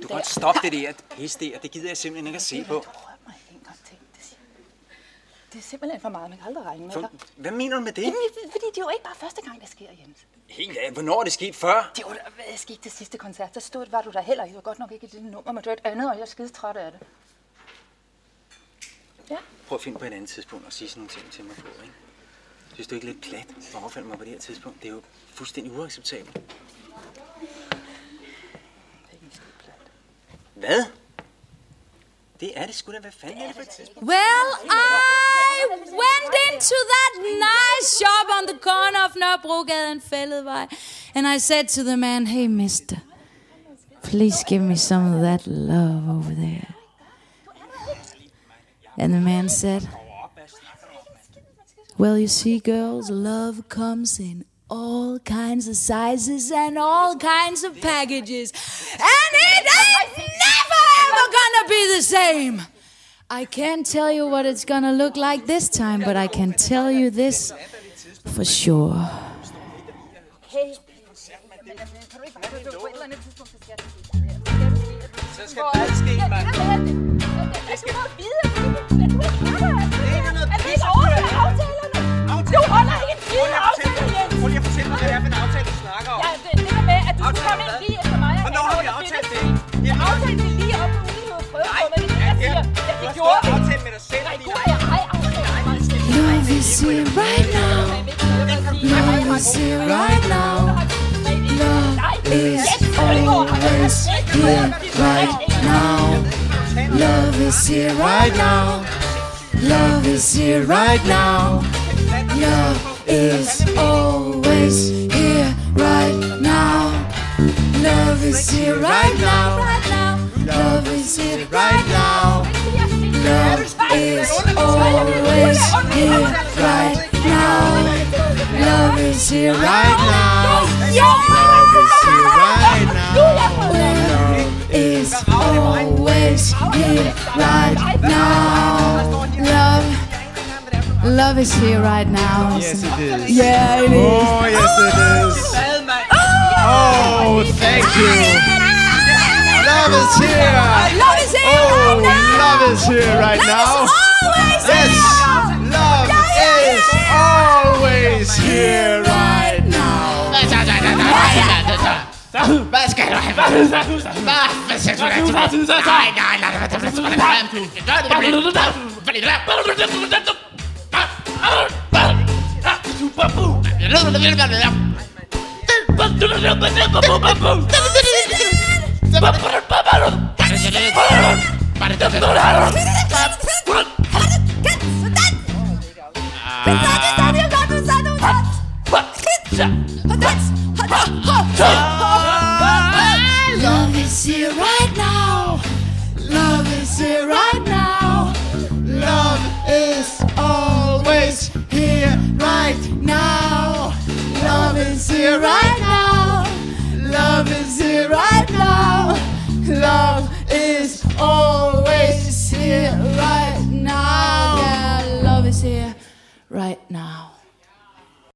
Du kan godt stoppe det der pis der. Det gider jeg simpelthen ikke at se på. Det er simpelthen for meget, man kan aldrig regne med dig. Hvad mener du med det? Jamen, fordi det er jo ikke bare første gang, det sker, Jens. Helt af. Hvornår er det sket før? Det var da sket til sidste koncert. Der var du der heller ikke. Det var godt nok ikke et lille nummer, men det var et andet, og jeg er skide træt af det. Ja. Prøv at finde på et andet tidspunkt og sige sådan nogle ting til mig på, ikke? Synes du ikke lidt plat at overfalde mig på det her tidspunkt? Det er jo fuldstændig uacceptabelt. Det er ikke skide plat. Hvad? Det er det sgu da. Hvad fanden er det for et tidspunkt? Well, I went into that nice shop on the corner of Nørrebrogade and Fælledvej, and I said to the man, "Hey, mister, please give me some of that love over there." And the man said, "Well, you see, girls, love comes in all kinds of sizes and all kinds of packages. And it ain't never ever gonna be the same. I can't tell you what it's gonna look like this time, but I can tell you this for sure." Så skal hvad ske, mand? Det skal du vide, at vi ikke overholder aftalerne. Du holder ikke en skide aftale, Jens. Prøv lige at fortælle mig, hvad det er for en aftale, du snakker om. Ja, det der med, at du skulle komme ind lige efter mig. Hvornår har vi aftalt det? Vi aftalte det lige op på ude og prøve på, men det er det, jeg siger. Ja, det gjorde vi. aftalt med dig selv. Nej, du og jeg har aftalt. Love is here right now. Love is here right now. Love is always here right now. Love is here right now. Love is here right now. Love is always here right now. Love is here right now. Love is here right now. Love is always here right now. Love is here right now. Love is here right now. Love is always here right now. Love is here right now. Yes, it is. Yeah, it is. Oh, yes, it is. Oh, thank you. Love is here. Love is here right now. Love is here right now. Yes, love is always here right now. Hvad skal du have? Hvad skal du have? Nej,